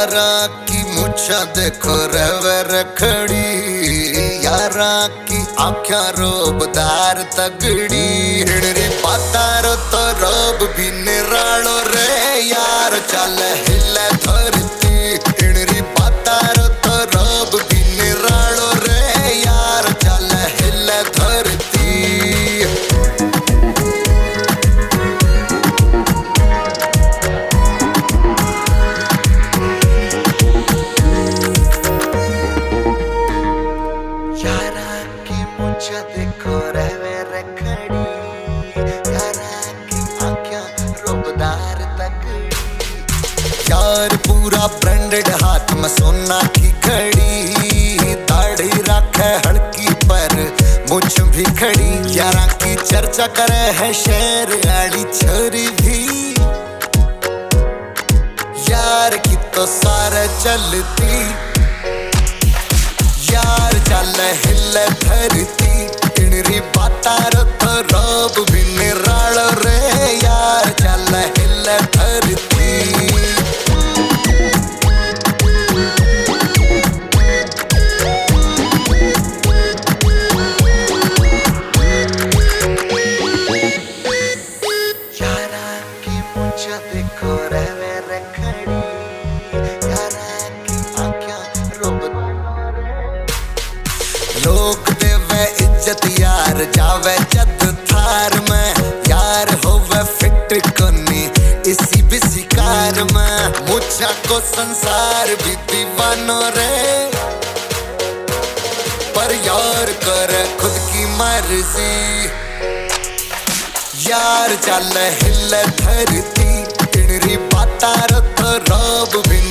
यारा की मुच्छा देखो रवे रखड़ी, यारा की आँख्या रोबदार तगड़ी, हिड़री पातारो तो रोब भी निरालो रे यार चल हिले धरती, हिड़री पातारो तो रोब भी निरालो रे यार चल हिले धरती। देखो रवे रखड़ी, यारा की आँख्या रोबदार तगड़ी, यार पूरा ब्रांडेड हाथ में सोना की घड़ी, दाढ़ी रखे हड़की पर मुझ भी खड़ी, यारा की चर्चा करे है शहर आड़ी छोरी भी, यार की तो सारे चलती, यार चल हिले धरती, इनरी बातार तो रोब भी निरालो रे यार चल हिले धरती। यारा की मुझे देखो रवे रखड़ी, यारा की आँख्या रोबदार, लोग देवे इज्जत यार जावे जद थार में, यार होवे फिट कोनी इसी बिसी कार में, मुझा को संसार भी दीवानो रे, पर यार करे खुद की मर्जी, यार चल हिले धरती, इनरी बातार तो रोब भी